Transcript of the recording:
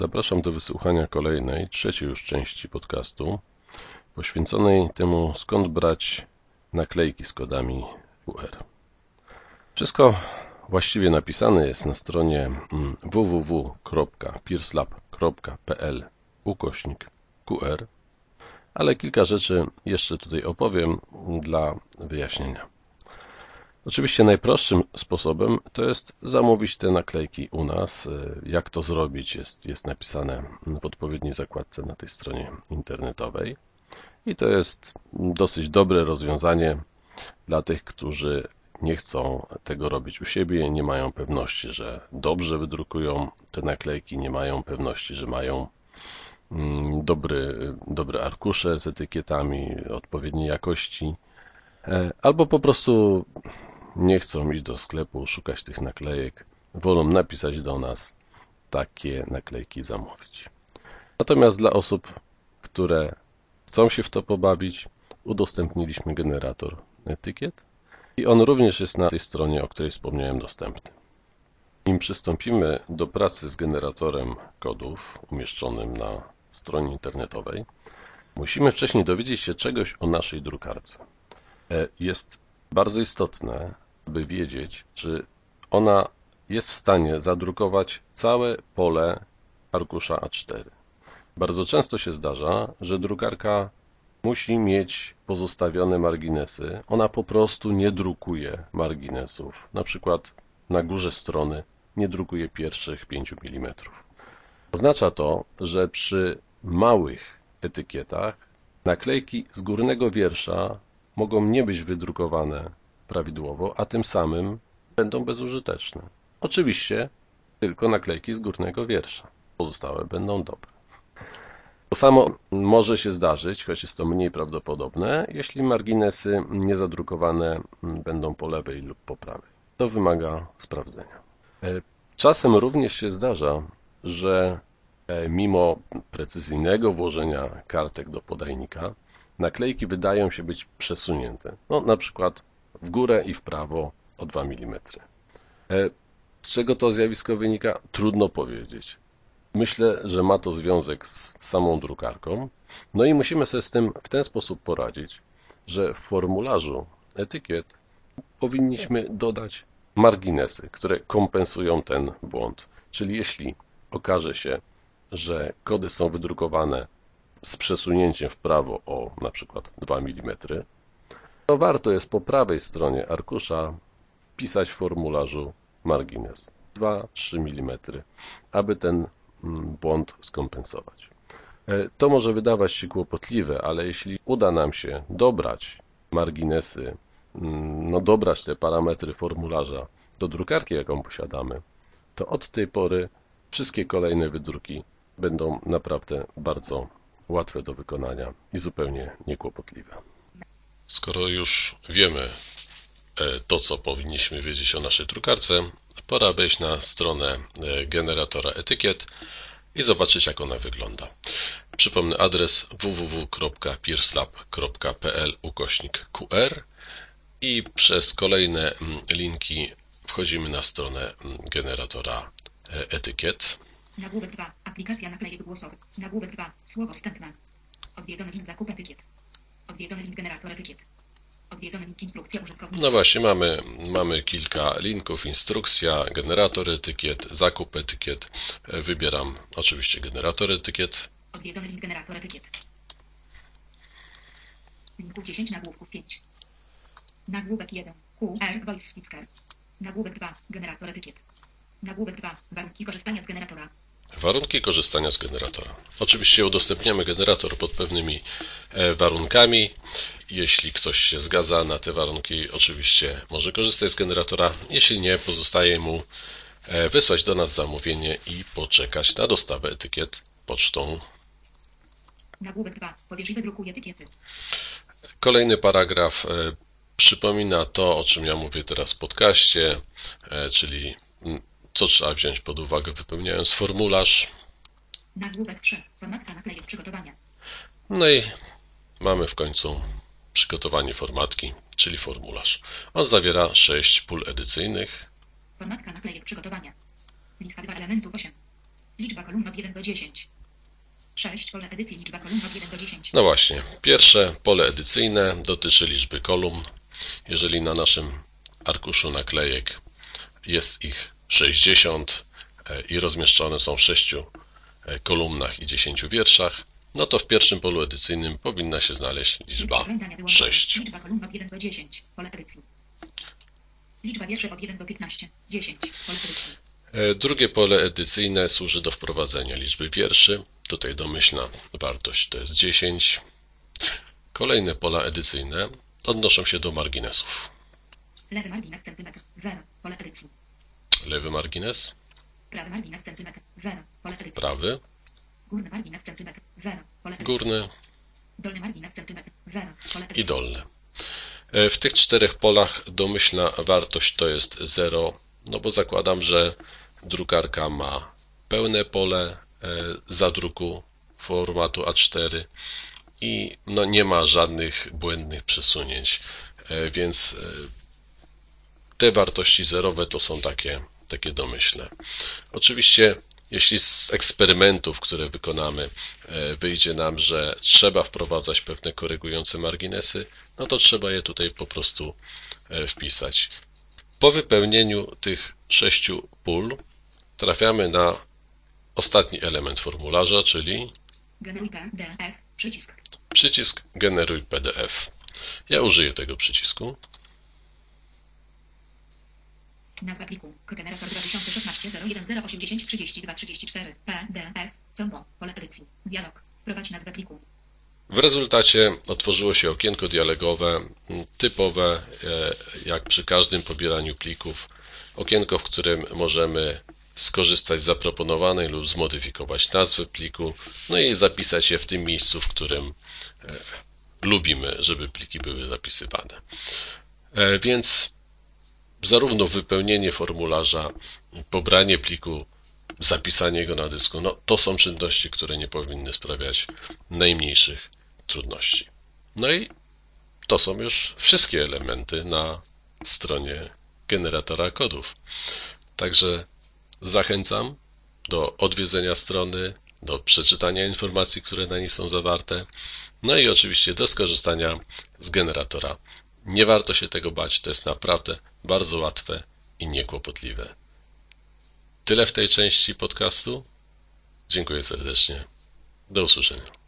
Zapraszam do wysłuchania kolejnej, trzeciej już części podcastu poświęconej temu, skąd brać naklejki z kodami QR. Wszystko właściwie napisane jest na stronie www.peerslab.pl/QR, ale kilka rzeczy jeszcze tutaj opowiem dla wyjaśnienia. Oczywiście najprostszym sposobem to jest zamówić te naklejki u nas. Jak to zrobić jest napisane w odpowiedniej zakładce na tej stronie internetowej. I to jest dosyć dobre rozwiązanie dla tych, którzy nie chcą tego robić u siebie, nie mają pewności, że dobrze wydrukują te naklejki, nie mają pewności, że mają dobre arkusze z etykietami odpowiedniej jakości, albo po prostu nie chcą iść do sklepu, szukać tych naklejek, wolą napisać do nas, takie naklejki zamówić. Natomiast dla osób, które chcą się w to pobawić, udostępniliśmy generator etykiet i on również jest na tej stronie, o której wspomniałem, dostępny. Nim przystąpimy do pracy z generatorem kodów umieszczonym na stronie internetowej, musimy wcześniej dowiedzieć się czegoś o naszej drukarce. Jest bardzo istotne, by wiedzieć, czy ona jest w stanie zadrukować całe pole arkusza A4. Bardzo często się zdarza, że drukarka musi mieć pozostawione marginesy. Ona po prostu nie drukuje marginesów. Na przykład na górze strony nie drukuje pierwszych 5 mm. Oznacza to, że przy małych etykietach naklejki z górnego wiersza mogą nie być wydrukowane prawidłowo, a tym samym będą bezużyteczne. Oczywiście tylko naklejki z górnego wiersza. Pozostałe będą dobre. To samo może się zdarzyć, choć jest to mniej prawdopodobne, jeśli marginesy niezadrukowane będą po lewej lub po prawej. To wymaga sprawdzenia. Czasem również się zdarza, że mimo precyzyjnego włożenia kartek do podajnika, naklejki wydają się być przesunięte. Na przykład w górę i w prawo o 2 mm. Z czego to zjawisko wynika? Trudno powiedzieć. Myślę, że ma to związek z samą drukarką. No i musimy sobie z tym w ten sposób poradzić, że w formularzu etykiet powinniśmy dodać marginesy, które kompensują ten błąd. Czyli jeśli okaże się, że kody są wydrukowane z przesunięciem w prawo o na przykład 2 mm, to warto jest po prawej stronie arkusza wpisać w formularzu margines 2-3 mm, aby ten błąd skompensować. To może wydawać się kłopotliwe, ale jeśli uda nam się dobrać marginesy, dobrać te parametry formularza do drukarki, jaką posiadamy, to od tej pory wszystkie kolejne wydruki będą naprawdę bardzo łatwe do wykonania i zupełnie niekłopotliwe. Skoro już wiemy to, co powinniśmy wiedzieć o naszej drukarce, pora wejść na stronę generatora etykiet i zobaczyć, jak ona wygląda. Przypomnę adres www.peerslab.pl/QR i przez kolejne linki wchodzimy na stronę generatora etykiet. Nagłówek 2. Aplikacja naklejek głosowych. Nagłówek 2. Słowo wstępne. Odwiedzony link zakup etykiet. Odwiedzony link generator etykiet. Odwiedzony link instrukcja użytkownika. No właśnie, mamy kilka linków, instrukcja, generator etykiet, zakup etykiet. Wybieram oczywiście generator etykiet. Odwiedzony link generator etykiet. Linków 10, nagłówków 5. Nagłówek 1. QR Voice Speaker. Nagłówek 2. Generator etykiet. Nagłówek 2. Warunki korzystania z generatora. Warunki korzystania z generatora. Oczywiście udostępniamy generator pod pewnymi warunkami. Jeśli ktoś się zgadza na te warunki, oczywiście może korzystać z generatora. Jeśli nie, pozostaje mu wysłać do nas zamówienie i poczekać na dostawę etykiet pocztą. Nagłówek 2. Pobierz i wydrukuj etykiety. Kolejny paragraf przypomina to, o czym ja mówię teraz w podcaście, czyli co trzeba wziąć pod uwagę, wypełniając formularz. Nagłówek 3. Formatka naklejek przygotowania. No i mamy w końcu przygotowanie formatki, czyli formularz. On zawiera 6 pól edycyjnych. Formatka naklejek przygotowania. Lista 2 elementów 8. Liczba kolumn od 1 do 10. 6. Pole edycji. Liczba kolumn od 1 do 10. No właśnie, pierwsze pole edycyjne dotyczy liczby kolumn. Jeżeli na naszym arkuszu naklejek jest ich 60 i rozmieszczone są w 6 kolumnach i 10 wierszach, no to w pierwszym polu edycyjnym powinna się znaleźć liczba 6. Liczba kolumn od 1 do 10. Pole edycji. Liczba wierszy od 1 do 15. 10. Pole edycji. Drugie pole edycyjne służy do wprowadzenia liczby wierszy. Tutaj domyślna wartość to jest 10. Kolejne pola edycyjne odnoszą się do marginesów. Lewy margines centymetr. 0. Pole edycji. Lewy margines, Prawy margines centymetr. 0. Pole edycji. prawy, Górny margines centymetr. 0. Pole edycji. górny Dolny margines centymetr. 0. Pole i edycji. dolny. W tych 4 polach domyślna wartość to jest 0, no bo zakładam, że drukarka ma pełne pole zadruku formatu A4 i no nie ma żadnych błędnych przesunięć, więc te wartości zerowe to są takie domyślne. Oczywiście, jeśli z eksperymentów, które wykonamy, wyjdzie nam, że trzeba wprowadzać pewne korygujące marginesy, no to trzeba je tutaj po prostu wpisać. Po wypełnieniu tych 6 pól trafiamy na ostatni element formularza, czyli Generuj PDF. Przycisk. przycisk Generuj PDF. Ja użyję tego przycisku. Nazwa pliku. Generator 2016 01 080 32 34 PDF. Combo. Pole edycji. Dialog. Wprowadź nazwę pliku. W rezultacie otworzyło się okienko dialogowe, typowe jak przy każdym pobieraniu plików. Okienko, w którym możemy skorzystać z zaproponowanej lub zmodyfikować nazwę pliku, no i zapisać je w tym miejscu, w którym lubimy, żeby pliki były zapisywane. Więc zarówno wypełnienie formularza, pobranie pliku, zapisanie go na dysku, no to są czynności, które nie powinny sprawiać najmniejszych trudności. No i to są już wszystkie elementy na stronie generatora kodów. Także zachęcam do odwiedzenia strony, do przeczytania informacji, które na niej są zawarte, no i oczywiście do skorzystania z generatora. Nie warto się tego bać, to jest naprawdę bardzo łatwe i niekłopotliwe. Tyle w tej części podcastu. Dziękuję serdecznie. Do usłyszenia.